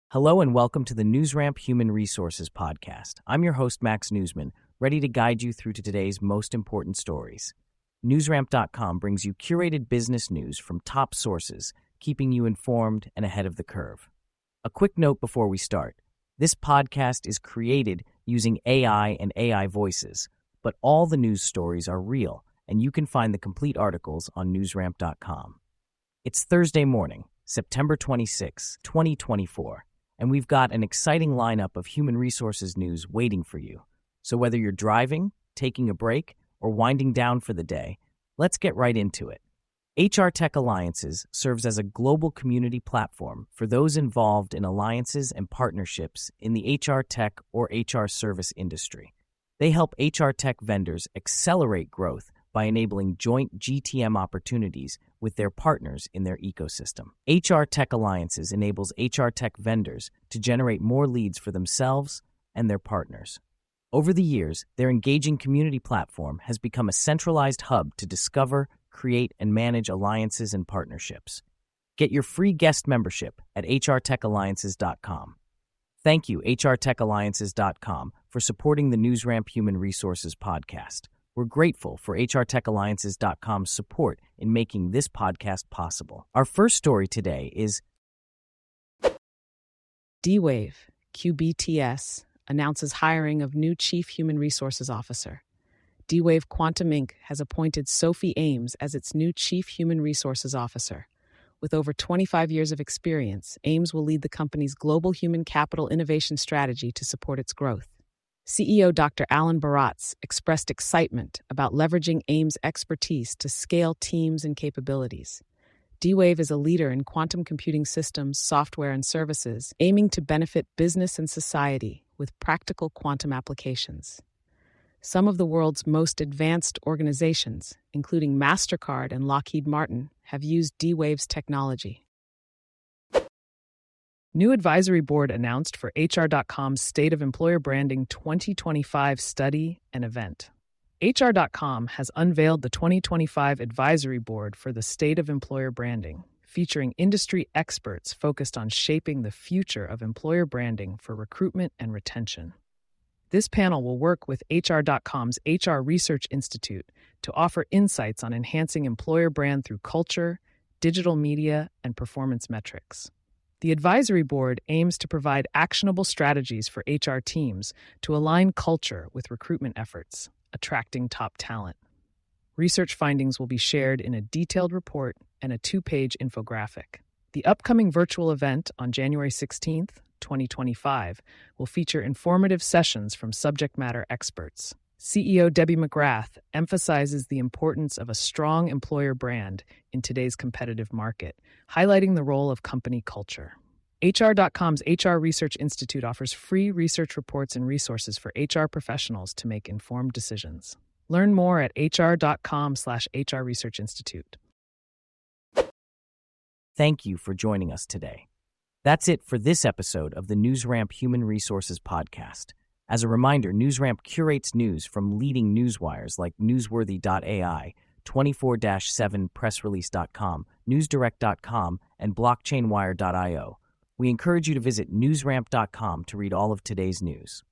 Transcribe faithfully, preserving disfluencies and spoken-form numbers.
Hello and welcome to the NewsRamp Human Resources Podcast. I'm your host, Max Newsman, ready to guide you through to today's most important stories. NewsRamp dot com brings you curated business news from top sources, keeping you informed and ahead of the curve. A quick note before we start. This podcast is created using A I and A I voices, but all the news stories are real, and you can find the complete articles on NewsRamp dot com. It's Thursday morning, September twenty-sixth, twenty twenty-four. And we've got an exciting lineup of human resources news waiting for you. So whether you're driving, taking a break, or winding down for the day, let's get right into it. H R Tech Alliances serves as a global community platform for those involved in alliances and partnerships in the H R tech or H R service industry. They help H R tech vendors accelerate growth by enabling joint G T M opportunities with their partners in their ecosystem. H R Tech Alliances enables H R tech vendors to generate more leads for themselves and their partners. Over the years, their engaging community platform has become a centralized hub to discover, create, and manage alliances and partnerships. Get your free guest membership at H R tech alliances dot com. Thank you, H R tech alliances dot com, for supporting the NewsRamp Human Resources Podcast. We're grateful for H R tech alliances dot com's support in making this podcast possible. Our first story today is D-Wave, Q B T S, announces hiring of new Chief Human Resources Officer. D-Wave Quantum Incorporated has appointed Sophie Ames as its new Chief Human Resources Officer. With over twenty-five years of experience, Ames will lead the company's global human capital innovation strategy to support its growth. C E O Doctor Alan Baratz expressed excitement about leveraging Ames' expertise to scale teams and capabilities. D-Wave is a leader in quantum computing systems, software, and services, aiming to benefit business and society with practical quantum applications. Some of the world's most advanced organizations, including MasterCard and Lockheed Martin, have used D-Wave's technology. New advisory board announced for H R dot com's State of Employer Branding twenty twenty-five study and event. H R dot com has unveiled the twenty twenty-five advisory board for the State of Employer Branding, featuring industry experts focused on shaping the future of employer branding for recruitment and retention. This panel will work with H R dot com's H R Research Institute to offer insights on enhancing employer brand through culture, digital media, and performance metrics. The advisory board aims to provide actionable strategies for H R teams to align culture with recruitment efforts, attracting top talent. Research findings will be shared in a detailed report and a two-page infographic. The upcoming virtual event on January sixteenth, twenty twenty-five, will feature informative sessions from subject matter experts. C E O Debbie McGrath emphasizes the importance of a strong employer brand in today's competitive market, highlighting the role of company culture. H R dot com's H R Research Institute offers free research reports and resources for H R professionals to make informed decisions. Learn more at H R dot com slash H R Research Institute. Thank you for joining us today. That's it for this episode of the NewsRamp Human Resources Podcast. As a reminder, NewsRamp curates news from leading newswires like newsworthy dot A I, twenty-four seven press release dot com, newsdirect dot com, and blockchain wire dot io. We encourage you to visit newsramp dot com to read all of today's news.